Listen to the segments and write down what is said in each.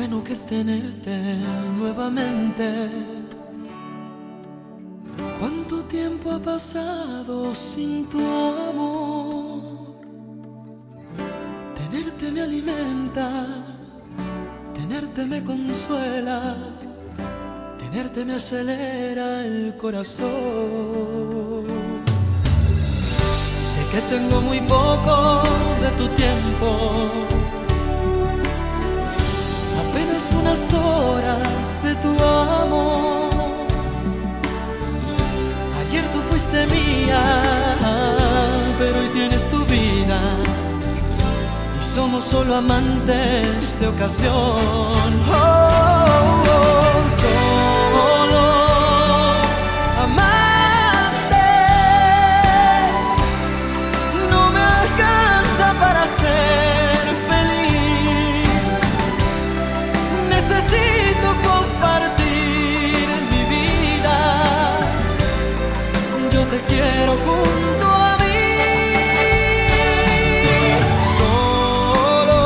bueno que es tenerte nuevamente. ¿Cuánto tiempo ha pasado sin tu amor? Tenerte me alimenta, tenerte me consuela, tenerte me acelera el corazón. Sé que tengo muy poco de tu tiempo, apenas unas horas de tu amor. Ayer tú fuiste mía, pero hoy tienes tu vida y somos solo amantes de ocasión. Solo amantes, no me alcanza para ser feliz. Necesito compartir mi vida. Yo te quiero junto a mí. Solo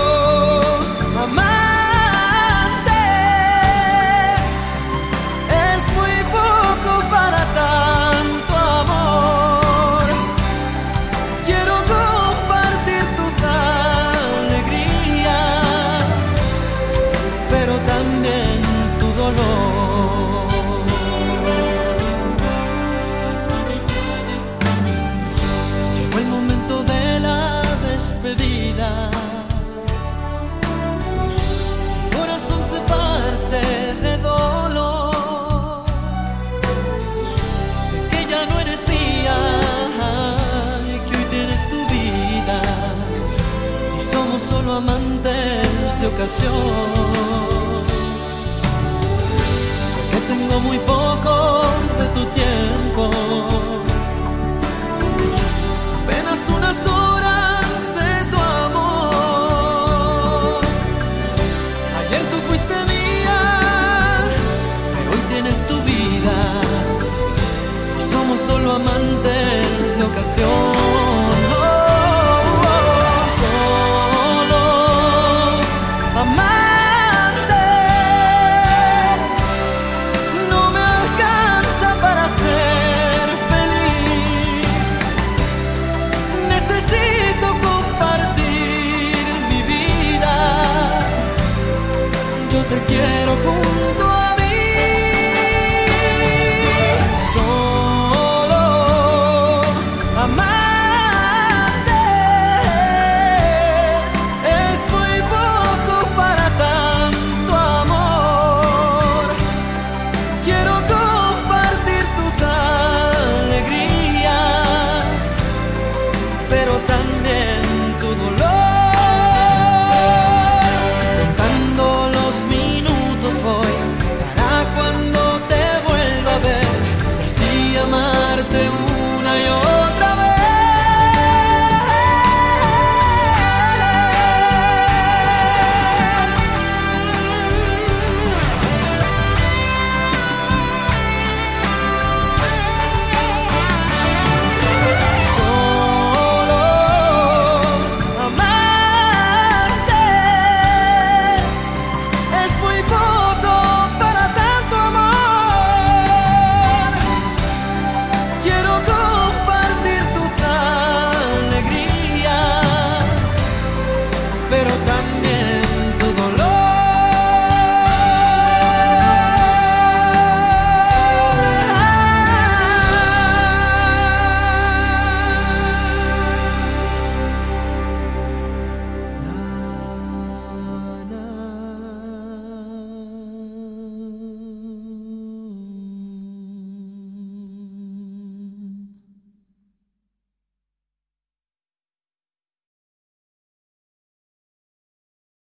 amantes, es muy poco para tanto amor. Quiero compartir tus alegrías, pero también tu dolor. Llegó el momento de la despedida. Mi corazón se parte de dolor. Sé que ya no eres mía y que hoy tienes tu vida y somos solo amantes de ocasión. Sé que tengo muy poco de tu tiempo,